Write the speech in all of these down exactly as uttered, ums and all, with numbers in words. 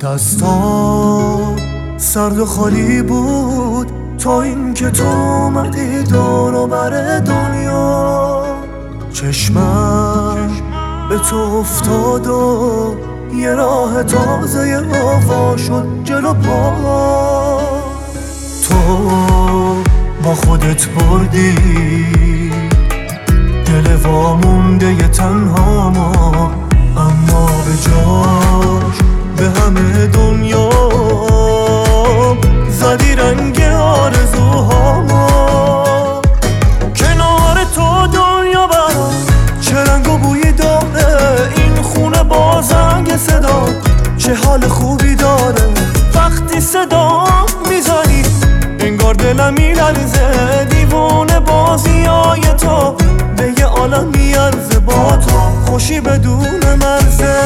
دستا سرد و خالی بود تا این که تو اومدی دور و بر دنیا. چشمم به تو افتاد و یه راه تازه هوا شد جلو پا. تو با خودت بردی دل وامونده ی تنها ما، اما به جاش به همه دنیا زدی رنگ آرزوهاما. کنار تو دنیا برام چه رنگ و بویی داره، این خونه با زنگ صدا چه حال خوبی داره. وقتی صدا میزنی انگار دلم میلرزه، دیوونه بازیای تو به یه عالم میارزه. با تو خوشی بدون مرزه.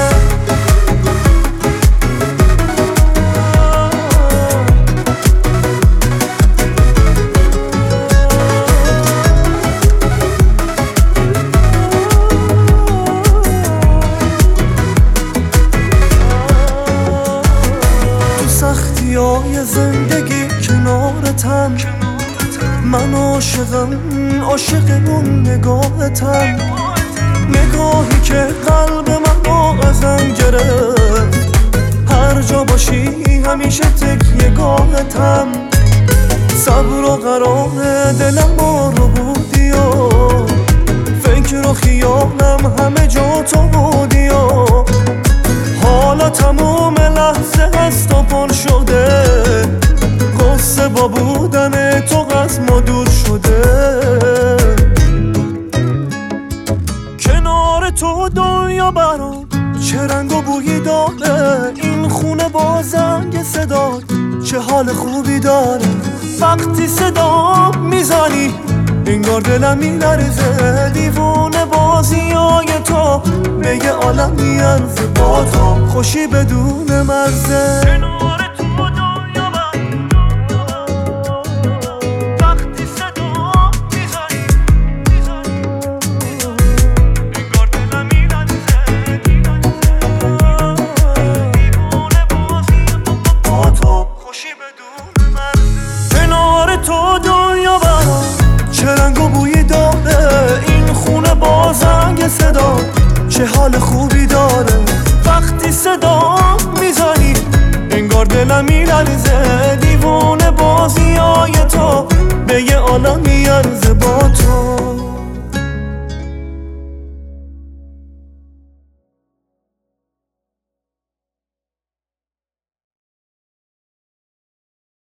تو سختیای زندگی کنارتم، من عاشقم عاشق اون نگاهتم. نگاهی که قلب منو ازم گرفت، هر جا باشی همیشه تکیه گاهتم. صبر و قرار دلم رو بودی و فکر و خیالم همه جا تو بودی و حالا تموم لحظه هست و پر شده، غصه با بودن تو از ما دور شده. کنار تو دنیا برام چه رنگ و بویی داره، این خونه با زنگ صدا چه حال خوبی داره. وقتی صدا میزنی انگار دلم میلرزه، دیوونه بازیای تو به یه عالم میارزه. با تو خوشی بدون مرزه. تو دنیا برام چه رنگ و بویی داره، این خونه با زنگ صدا چه حال خوبی داره. وقتی صدا میزنی انگار دلم میلرزه، دیوونه بازیای تو به یه عالم میارزه. با تو